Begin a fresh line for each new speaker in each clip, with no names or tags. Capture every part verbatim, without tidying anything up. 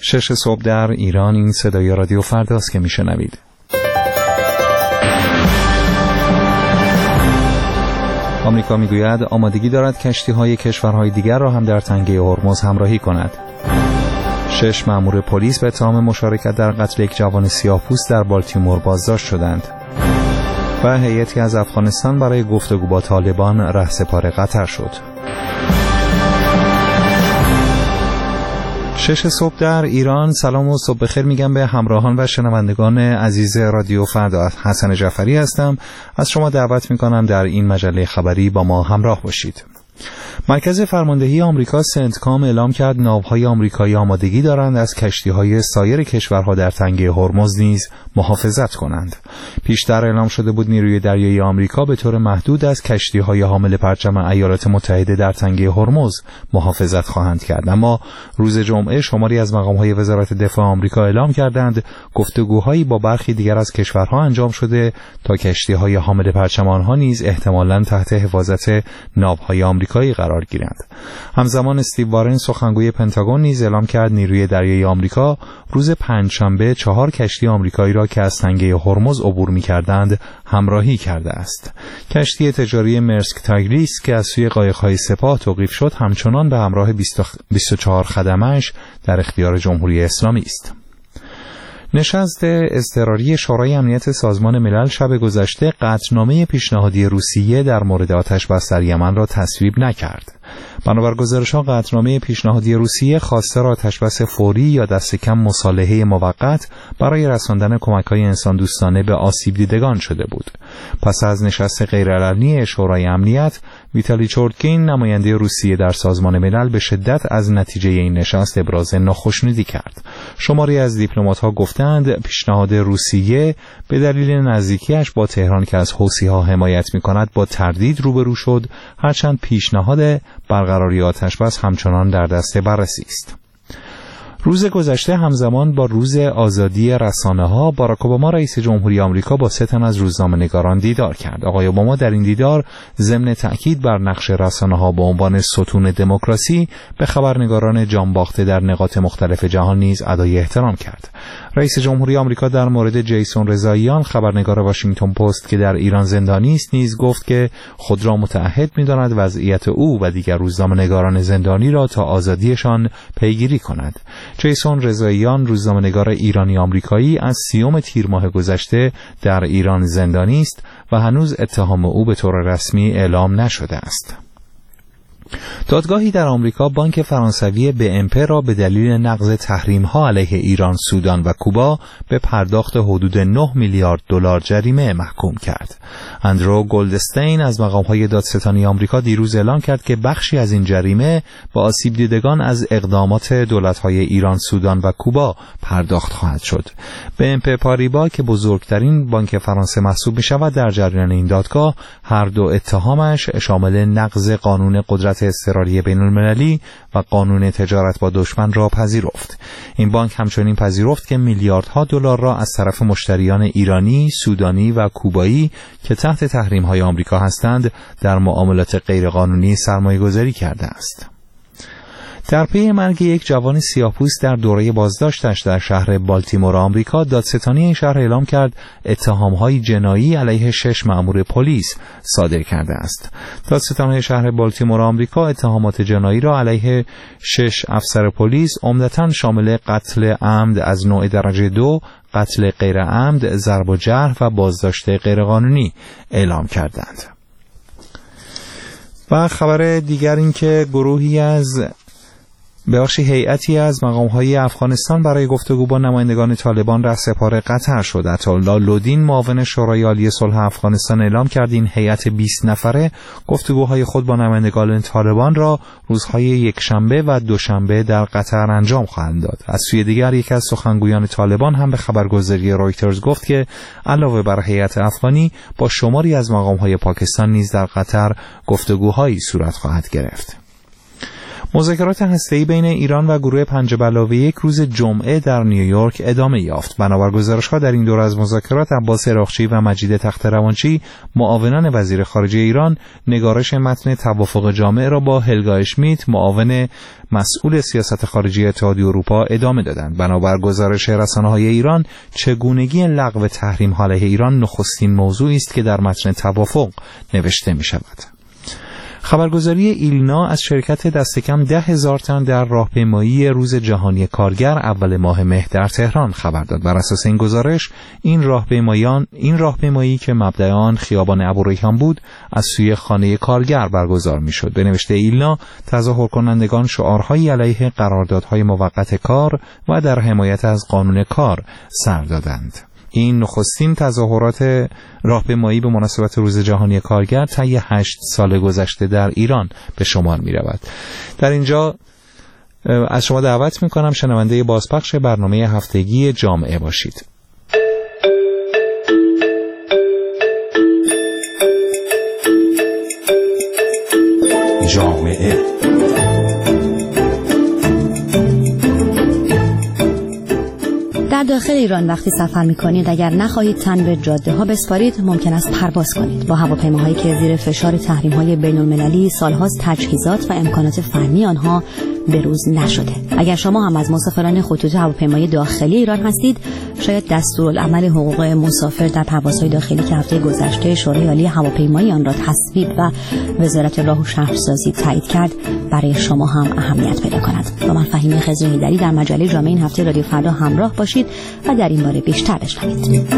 شش صبح در ایران. این صدای رادیو فرداست که میشنوید. آمریکا میگوید آمادگی دارد کشتی‌های کشورهای دیگر را هم در تنگه هرمز همراهی کند. شش مأمور پلیس به اتهام مشارکت در قتل یک جوان سیاه‌پوست در بالتیمور بازداشت شدند. و هیئتی از افغانستان برای گفتگو با طالبان رهسپار قطر شد. شش صبح در ایران. سلام و صبح بخیر میگم به همراهان و شنوندگان عزیز رادیو فردا. حسن جعفری هستم. از شما دعوت میکنم در این مجله خبری با ما همراه باشید. مرکز فرماندهی آمریکا سنتکام اعلام کرد ناوهای آمریکایی آمادگی دارند از کشتی‌های سایر کشورها در تنگه هرمز نیز محافظت کنند. پیشتر اعلام شده بود نیروی دریایی آمریکا به طور محدود از کشتی‌های حامل پرچم ایالات متحده در تنگه هرمز محافظت خواهند کرد، اما روز جمعه شماری از مقام‌های وزارت دفاع آمریکا اعلام کردند گفتگوهایی با برخی دیگر از کشورها انجام شده تا کشتی‌های حامل پرچم آنها نیز احتمالاً تحت حفاظت ناوهای آمریکایی قرار گیرند. همزمان استیو وارن سخنگوی پنتاگون نیز اعلام کرد نیروی دریایی آمریکا روز پنجشنبه چهار کشتی آمریکایی را که از تنگه هرمز عبور می‌کردند همراهی کرده است. کشتی تجاری مرسک تایگریس که از سوی قایق‌های سپاه توقیف شد همچنان به همراه بیست و چهار خدمه‌اش در اختیار جمهوری اسلامی است. نشست اضطراری شورای امنیت سازمان ملل شب گذشته قطعنامه پیشنهادی روسیه در مورد آتش‌بس در یمن را تصویب نکرد. بنابر گزارش‌ها قطعنامه پیشنهادی روسیه خواستار آتش‌بس فوری یا دست کم مصالحه موقت برای رساندن کمک‌های انسان‌دوستانه به آسیب دیدگان شده بود. پس از نشست غیرعلنی شورای امنیت، ویتالی چورتکین نماینده روسیه در سازمان ملل به شدت از نتیجه این نشست ابراز ناخشنودی کرد. شماری از دیپلمات‌ها گفتند پیشنهاد روسیه به دلیل نزدیکیش با تهران که از حوثی‌ها حمایت می‌کند با تردید روبرو شد، هرچند پیشنهاد برقراری آتش‌بس همچنان در دست بررسی است. روز گذشته همزمان با روز آزادی رسانه‌ها، باراک اوباما رئیس جمهوری آمریکا با سه تن از روزنامه‌نگاران دیدار کرد. آقای اوباما در این دیدار ضمن تأکید بر نقش رسانه‌ها به عنوان ستون دموکراسی به خبرنگاران جانباخته در نقاط مختلف جهان نیز ادای احترام کرد. رئیس جمهوری آمریکا در مورد جیسون رضاییان خبرنگار واشنگتن پست که در ایران زندانی است نیز گفت که خود را متعهد می‌داند وضعیت او و دیگر روزنامه‌نگاران زندانی را تا آزادیشان پیگیری کند. جیسون رضاییان روزنامه‌نگار ایرانی آمریکایی از سیوم تیر ماه گذشته در ایران زندانی است و هنوز اتهام او به طور رسمی اعلام نشده است. دادگاهی در آمریکا بانک فرانسوی بی ام پی را به دلیل نقض تحریم‌ها علیه ایران، سودان و کوبا به پرداخت حدود نه میلیارد دلار جریمه محکوم کرد. اندرو گلدستین از مقام‌های دادستانی آمریکا دیروز اعلام کرد که بخشی از این جریمه با آسیب دیدگان از اقدامات دولت‌های ایران، سودان و کوبا پرداخت خواهد شد. بی ام پی پاریبا که بزرگترین بانک فرانسه محسوب می‌شود در جریان این دادگاه هر دو اتهامش شامل نقض قانون قدرت اضطراری بین المللی و قانون تجارت با دشمن را پذیرفت. این بانک همچنین پذیرفت که میلیاردها دلار را از طرف مشتریان ایرانی، سودانی و کوبایی که تحت تحریم‌های آمریکا هستند در معاملات غیرقانونی سرمایه‌گذاری کرده است. در پی مرگ یک جوان سیاه‌پوست در دوره بازداشتش در شهر بالتیمور آمریکا، دادستانی این شهر اعلام کرد اتهام‌های جنایی علیه شش مأمور پلیس صادر کرده است. دادستانی شهر بالتیمور آمریکا اتهامات جنایی را علیه شش افسر پلیس عمدتاً شامل قتل عمد از نوع درجه دو، قتل غیر عمد، ضرب و جرح و بازداشت غیرقانونی اعلام کردند. و خبر دیگر این که گروهی از بخشی هیئتی از مقام‌های افغانستان برای گفتگو با نمایندگان طالبان رهسپار قطر شد. عطاالله لودین معاون شورای عالی صلح افغانستان اعلام کرد این هیئت بیست نفره گفتگوهای خود با نمایندگان طالبان را روزهای یکشنبه و دوشنبه در قطر انجام خواهند داد. از سوی دیگر یکی از سخنگویان طالبان هم به خبرگزاری رویترز گفت که علاوه بر هیئت افغانی با شماری از مقام‌های پاکستان نیز در قطر گفتگوهایی صورت خواهد گرفت. مذاکرات هسته‌ای بین ایران و گروه پنج به علاوه یک روز جمعه در نیویورک ادامه یافت. بنابر گزارش‌ها در این دور از مذاکرات عباس عراقچی و مجید تخت‌روانچی، معاونان وزیر خارجه ایران، نگارش متن توافق جامع را با هلگا اشمیت، معاون مسئول سیاست خارجی اتحادیه اروپا، ادامه دادند. بنابر گزارش رسانه‌های ایران، چگونگی لغو تحریم علیه ایران نخستین موضوعی است که در متن توافق نوشته می‌شود. خبرگزاری ایلنا از شرکت دست کم ده هزار تن در راهپیمایی روز جهانی کارگر اول ماه مه در تهران خبر داد. بر اساس این گزارش، این راهپیمایان این راهپیمایی که مبدأ آن خیابان ابوریحان بود، از سوی خانه کارگر برگزار می‌شد. به نوشته ایلنا، تظاهر کنندگان شعارهایی علیه قراردادهای موقت کار و در حمایت از قانون کار سر دادند. این نخستین تظاهرات راهپیمایی به مناسبت روز جهانی کارگر طی هشت سال گذشته در ایران به شمار می رود. در اینجا از شما دعوت می کنم شنونده بازپخش برنامه هفتگی جامعه باشید.
جامعه
در داخل ایران وقتی سفر می‌کنید، اگر نخواهید تن به جاده‌ها بسپارید، ممکن است پرواز کنید با هواپیماهایی که زیر فشار تحریم‌های بین‌المللی سال‌هاست تجهیزات و امکانات فنی آنها بروز نشده. اگر شما هم از مسافران خطوط هواپیمای داخلی ایران هستید، شاید دستورالعمل حقوق مسافر در پروازهای داخلی که هفته گذشته شورای عالی هواپیمایی آن را تصویب و وزارت راه و شهرسازی تایید کرد، برای شما هم اهمیت پیدا کند. با من فهیمه خضرهیدری در مجله جامعه این هفته رادیو فردا همراه باشید و در این باره بیشتر بشنوید.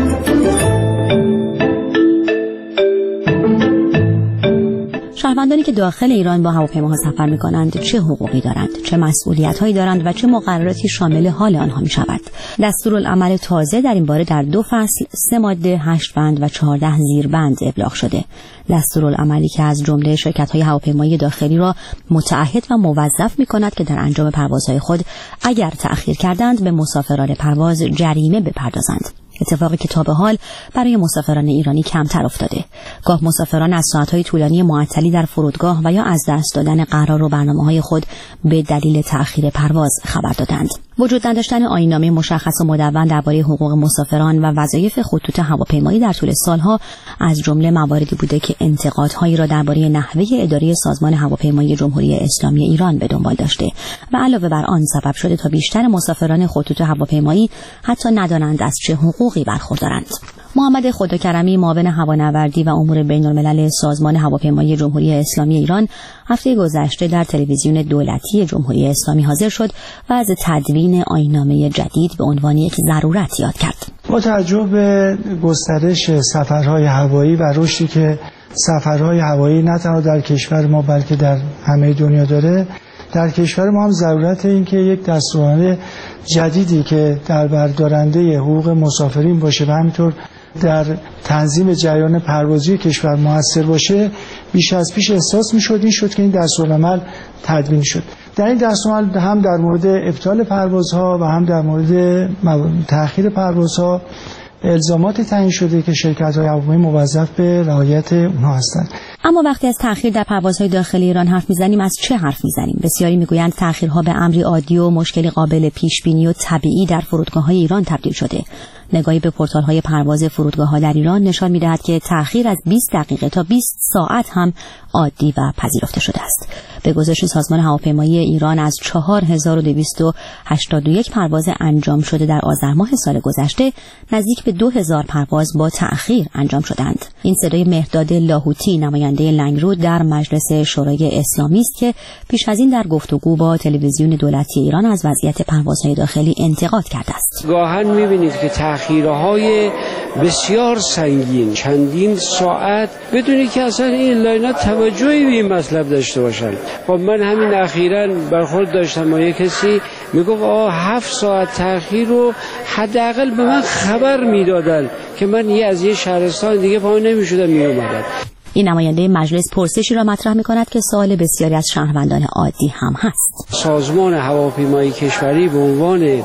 شهروندانی که داخل ایران با هواپیماها سفر می‌کنند چه حقوقی دارند، چه مسئولیت‌هایی دارند و چه مقرراتی شامل حال آنها می‌شود؟ دستورالعمل تازه در این باره در دو فصل، سه ماده، هشت بند و چهارده زیربند ابلاغ شده. دستورالعملی که از جمله شرکت‌های هواپیمایی داخلی را متعهد و موظف می‌کند که در انجام پروازهای خود اگر تأخیر کردند به مسافران پرواز جریمه بپردازند. اتفاقی که تا به حال برای مسافران ایرانی کمتر افتاده. گاه مسافران از ساعت‌های طولانی معطلی در فرودگاه و یا از دست دادن قرار و برنامه‌های خود به دلیل تأخیر پرواز خبر دادند. وجود نداشتن آیین‌نامه مشخص و مدون درباره حقوق مسافران و وظایف خطوط هواپیمایی در طول سالها از جمله مواردی بوده که انتقادهایی را درباره نحوه اداره سازمان هواپیمایی جمهوری اسلامی ایران به دنبال داشته و علاوه بر آن سبب شده تا بیشتر مسافران خطوط هواپیمایی حتی ندانند از چه حقوقی برخوردارند. محمد خداکرمی، معاون هوانوردی و امور بین‌الملل سازمان هواپیمایی جمهوری اسلامی ایران، هفته گذشته در تلویزیون دولتی جمهوری اسلامی حاضر شد و از تدوین آیین‌نامه جدید به عنوان یک ضرورت یاد کرد.
با توجه به گسترش سفرهای هوایی و رشدی که سفرهای هوایی نه تنها در کشور ما بلکه در همه دنیا داره، در کشور ما هم ضرورت این که یک دستورالعمل جدیدی که در بردارنده حقوق مسافرین باشه و همینطور در تنظیم جریان پروازی کشور موثر باشه بیش از پیش احساس می‌شد. این شد که این دستورالعمل تدوین شد. در این دستورالعمل هم در مورد ابطال پروازها و هم در مورد تأخیر پروازها الزامات تعیین شده که شرکت‌های هواپیمایی موظف به رعایت اونها هستند.
اما وقتی از تأخیر در پروازهای داخلی ایران حرف میزنیم، از چه حرف میزنیم؟ بسیاری میگویند تأخیرها به امری عادی و مشکلی قابل پیش بینی و طبیعی در فرودگاه‌های ایران تبدیل شده. نگاهی به پورتال‌های پرواز فرودگاه‌ها در ایران نشان می‌دهد که تأخیر از بیست دقیقه تا بیست ساعت هم عادی و پذیرفته شده است. به گزارش سازمان هواپیمایی ایران، از چهار هزار و دویست و هشتاد و یک پرواز انجام شده در آذر ماه سال گذشته، نزدیک به دو هزار پرواز با تأخیر انجام شدند. این صدای مهرداد لاهوتی، نماینده لنگرود در مجلس شورای اسلامی است که پیش از این در گفتگو با تلویزیون دولتی ایران از وضعیت پروازهای داخلی انتقاد کرده است.
گاهن می‌بینید که تأخیرهای بسیار سنگین، چندین ساعت، بدونی که اصلا این لاینا توجهی به این مطلب داشته باشن. خب من همین اخیراً برخورد داشتم با یک کسی میگفت آه هفت ساعت تأخیر رو حداقل به من خبر میدادن که من یه از یه شهرستان دیگه پایین نمیشدم میومدم.
این نماینده مجلس پرسشی را مطرح می‌کند که سوال بسیاری از شهروندان عادی هم هست.
سازمان هواپیمایی کشوری به عنوان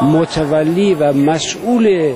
متولی و مسئول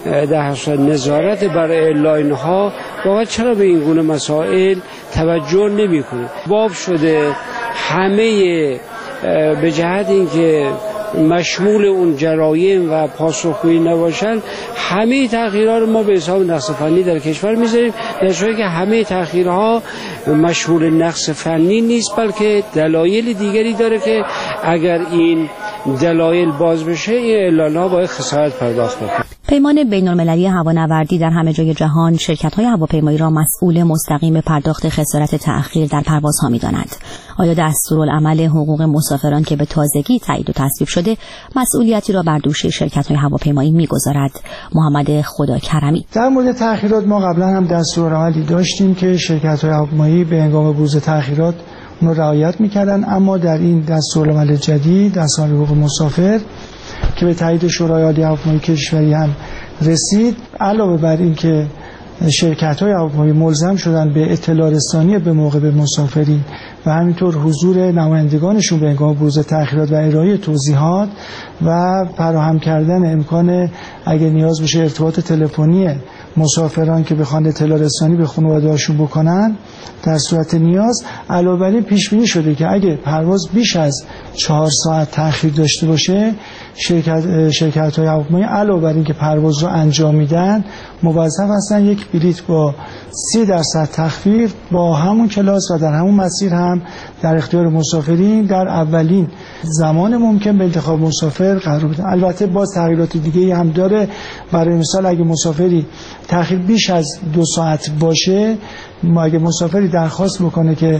در نظارت بر ایرلاین‌ها واقعا چرا به این گونه مسائل توجه نمی‌کنه؟ باب شده همه به جهت اینکه مشمول اون جرایم و پاسخگویی نباشن، همه تغییرها رو ما به حساب نقص فنی در کشور میذاریم، در صورتی که همه تغییرها مشمول نقص فنی نیست، بلکه دلایل دیگری داره که اگر این دلایل باز بشه این اعلان‌ها باید خسارت پرداخت کنه.
پیمان بین‌المللی هوانوردی در همه جای جهان شرکت‌های هواپیمایی را مسئول مستقیم پرداخت خسارت تأخیر در پروازها می‌داند. آیا دستورالعمل حقوق مسافران که به تازگی تایید و تصویب شده مسئولیتی را بر دوش شرکت‌های هواپیمایی می‌گذارد؟ محمد خداکرمی:
در مورد تأخیرات ما قبلا هم دستورالعملی داشتیم که شرکت‌های هواپیمایی به هنگام بروز تأخیرات اون رو رعایت می‌کردن، اما در این دستورالعمل جدید دستورالعمل حقوق مسافر که به تایید شورای عالی هواپیمایی کشوری هم رسید، علاوه بر این که شرکت‌های هواپیمایی ملزم شدن به اطلاع رسانی به موقع به مسافرین و همینطور حضور نمایندگانشون به هنگام بروز تأخیرات و ارائه توضیحات و فراهم کردن امکان اگه نیاز بشه ارتباط تلفنی مسافران که بخوان اطلاع رسانی به خانواده‌هاشون بکنن در صورت نیاز، علاوه بر این پیش بینی شده که اگه پرواز بیش از چهار ساعت تأخیر داشته باشه، شرکت شرکت‌های هواپیمایی علاوه بر این که پرواز رو انجام میدن موظف هستن یک بلیت با سی درصد تخفیف با همون کلاس و در همون مسیر هم در اختیار مسافرین در اولین زمان ممکن به انتخاب مسافر قرار بدن. البته باز تغییرات دیگه هم داره. برای مثال اگه مسافری تأخیر بیش از دو ساعت باشه، اگه مسافری درخواست بکنه که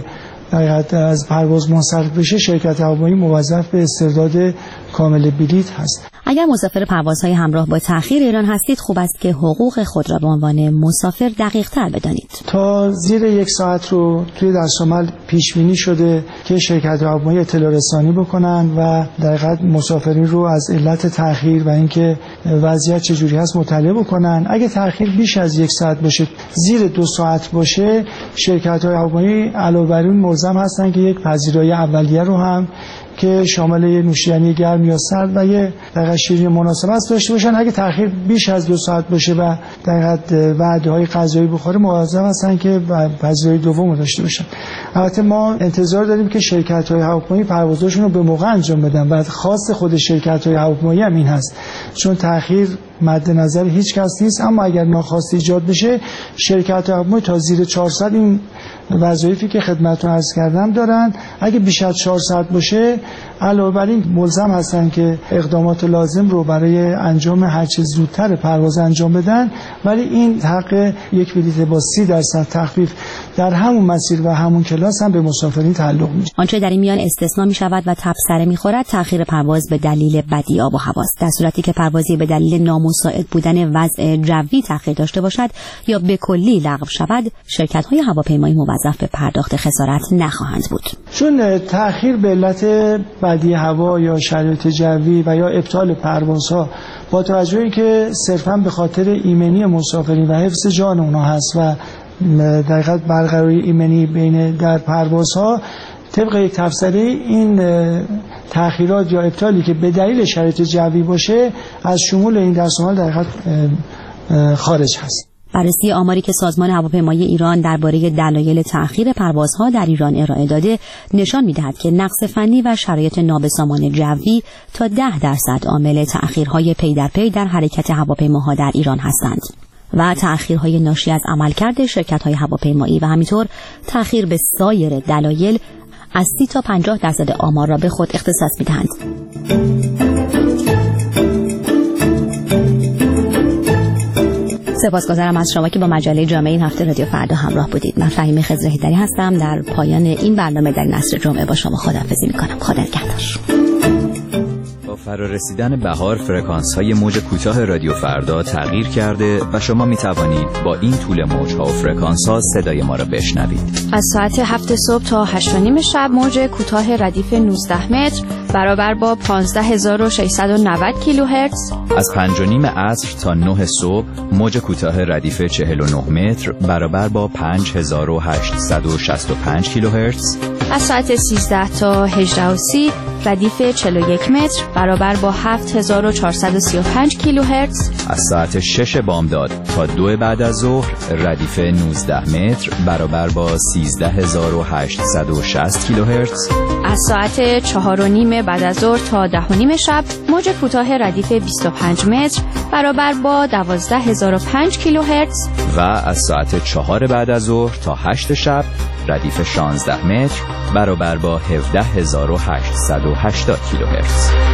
از پرواز منصرف بشه، شرکت هواپیمایی موظف به استرداد کامل بلیت هست.
اگر مسافر پروازهای همراه با تأخیر ایران هستید، خوب است که حقوق خود را به عنوان مسافر دقیق‌تر بدانید.
تا زیر یک ساعت رو توی دستورالعمل پیش بینی شده که شرکت هواپیمایی اطلاع رسانی بکنن و در حقیقت مسافرین رو از علت تأخیر و اینکه وضعیت چجوری هست مطلع بکنن. اگه تأخیر بیش از یک ساعت باشه، زیر دو ساعت باشه، شرکت‌های هواپیمایی علاوه بر اون ملزم هستن که یک پذیرایی اولیه رو هم که شامل یه نوشیدنی گرم یا سرد و یه دقیقه شیرینی مناسب است داشته باشن. اگه تأخیر بیش از دو ساعت باشه و دقیقه وعده‌های غذایی بخوره، موظف هستن که پذیرایی دوم رو داشته باشن. البته ما انتظار داریم که شرکت‌های هواپیمایی پروازاشون رو به موقع انجام بدن و خاص خود شرکت‌های هواپیمایی هم این هست، چون تأخیر مد نظر هیچ کس نیست. اما اگر ناخواسته ایجاد بشه، شرکت هواپیمایی تا زیر چهارصد این وظایفی که خدمتتون عرض کردم دارن. اگه بیش از چهار ساعت باشه، علاوه بر این ملزم هستن که اقدامات لازم رو برای انجام هر چه زودتر پرواز انجام بدن، ولی این حق یک بلیت با سی درصد تخفیف در همون مسیر و همون کلاس هم به مسافرین تعلق میشه.
آنچه در این میان استثناء می شود و تبصره می خورد تأخیر پرواز به دلیل بدی آب و هواست. در صورتی که پروازی به دلیل نامساعد بودن وضع جوی تأخیر داشته باشد یا به کلی لغو شود، شرکت‌های هواپیمایی موظف به پرداخت خسارت نخواهند بود.
چون تأخیر به علت بدی هوا یا شرایط جوی و یا ابطال پروازها با توجه اینکه صرفاً به خاطر ایمنی مسافرین و حفظ جان اونها هست و در حقیقت برقراری ایمنی بین در پروازها، طبق یک تفسیر این تأخیرات یا ابطالی که به دلیل شرایط جوی باشه از شمول این دستورالعمل در حقیقت خارج هست.
بررسی آماری که سازمان هواپیمایی ایران درباره دلایل تأخیر پروازها در ایران ارائه داده نشان می‌دهد که نقص فنی و شرایط نابسامان جوی تا ده درصد عامل تأخیرهای پی در پی در حرکت هواپیماها در ایران هستند و تأخیرهای ناشی از عملکرد شرکت‌های هواپیمایی و همینطور تأخیر به سایر دلایل از سی تا پنجاه درصد آمار را به خود اختصاص می‌دهند. سپاسگزارم از شما که با مجله جامعه این هفته رادیو فردا همراه بودید. من فهیم خضرهیدری هستم. در پایان این برنامه در نصر جمعه با شما خداحافظی می‌کنم. خدا نگهدار.
با فرارسیدن بهار فرکانس‌های موج کوتاه رادیو فردا تغییر کرده و شما می‌توانید با این طول موج‌ها و فرکانس‌ها صدای ما را بشنوید.
از ساعت هفت صبح تا هشت و نیم شب موج کوتاه ردیف نوزده متر برابر با پانزده هزار و ششصد و نود کیلوهرتز.
از پنج و نیم عصر تا نه صبح موج کوتاه ردیف چهل و نه متر برابر با پنج هزار و هشتصد و شصت و پنج کیلوهرتز.
از ساعت سیزده تا هجده و سی ردیف چهل و یک متر برابر با هفت هزار و چهارصد و سی و پنج کیلوهرتز.
از ساعت شش بامداد تا دو بعد از ظهر ردیف نوزده متر برابر با سیزده هزار و هشتصد و شصت کیلوهرتز.
از ساعت چهار و نیم بعد از ظهر تا ده و نیم شب موج کوتاه ردیف بیست و پنج متر برابر با دوازده هزار و پنج کیلوهرتز
و از ساعت چهار بعد از ظهر تا هشت شب ردیف شانزده متر برابر با هفده هزار و هشتصد و هشتاد کیلوهرتز.